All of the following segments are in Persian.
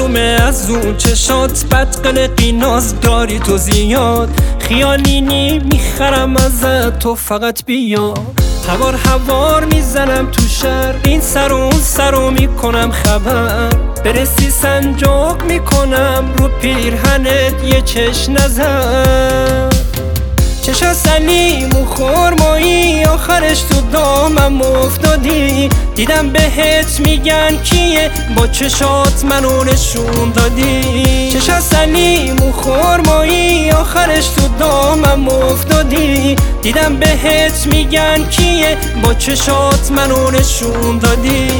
معلومه از اون چشات بدقلقی ناز داری تو زیاد. خیالینی میخرم ازت تو فقط بیا. هوار میزنم تو شهر، این سر و اون سرو میکنم خبر. برسی سنجاق میکنم رو پیرهنت یه چش نظر. چشا سلیم و خرمایی آخرش تو دامم افتادی. دیدم بهت میگن کیه با چشات منو نشون دادی. چشا سلیم و خرمایی آخرش تو دامم افتادی. دیدم بهت میگن کیه با چشات منو نشون دادی.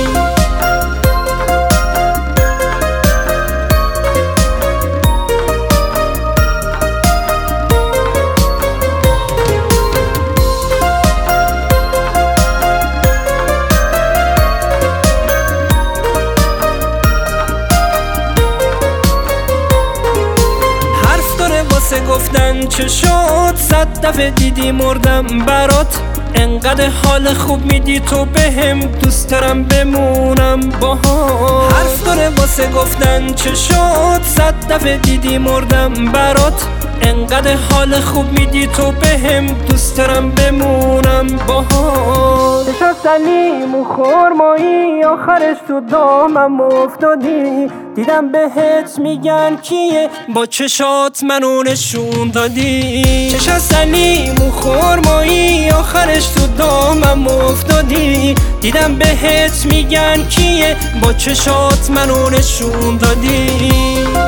واسه گفتن چه شد، 100 دفعه دیدی مردم برات. انقدر حال خوب میدی تو بهم، دوست دارم بمونم باهات. حرف داره واسه گفتن چه شد، 100 دفعه دیدی مردم برات. انقدر حال خوب میدی تو بهم، دوست دارم بمونم باهات. چشا سلیم و خرمایی آخرش تو دامم افتادی. دیدم بهت میگن کیه با چشات منو نشون دادی. چشا سلیم و خرمایی آخرش تو دامم افتادی. دیدم بهت میگن کیه با چشات منو نشون دادی.